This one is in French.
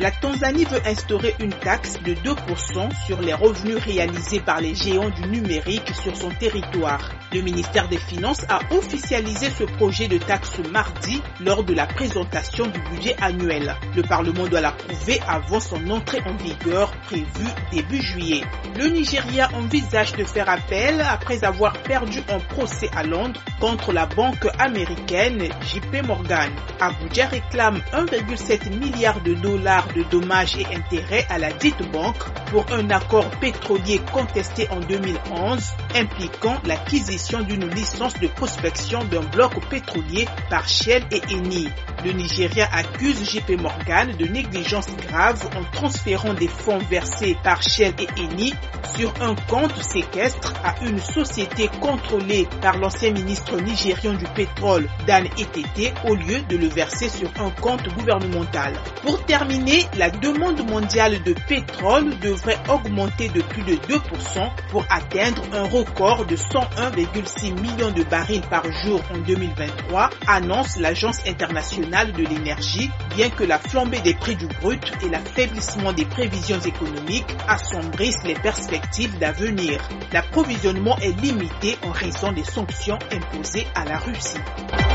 La Tanzanie veut instaurer une taxe de 2% sur les revenus réalisés par les géants du numérique sur son territoire. Le ministère des Finances a officialisé ce projet de taxe mardi lors de la présentation du budget annuel. Le Parlement doit l'approuver avant son entrée en vigueur prévue début juillet. Le Nigeria envisage de faire appel après avoir perdu un procès à Londres contre la banque américaine JP Morgan. Abuja réclame 1,7 milliard de dollars de dommages et intérêts à la dite banque pour un accord pétrolier contesté en 2011 impliquant l'acquisition d'une licence de prospection d'un bloc pétrolier par Shell et Eni. Le Nigeria accuse JP Morgan de négligence grave en transférant des fonds versés par Shell et Eni sur un compte séquestre à une société contrôlée par l'ancien ministre nigérian du pétrole Dan Etete au lieu de le verser sur un compte gouvernemental. Pour terminer, la demande mondiale de pétrole devrait augmenter de plus de 2% pour atteindre un record de 101,6 millions de barils par jour en 2023, annonce l'Agence internationale de l'énergie, bien que la flambée des prix du brut et l'affaiblissement des prévisions économiques assombrissent les perspectives d'avenir. L'approvisionnement est limité en raison des sanctions imposées à la Russie.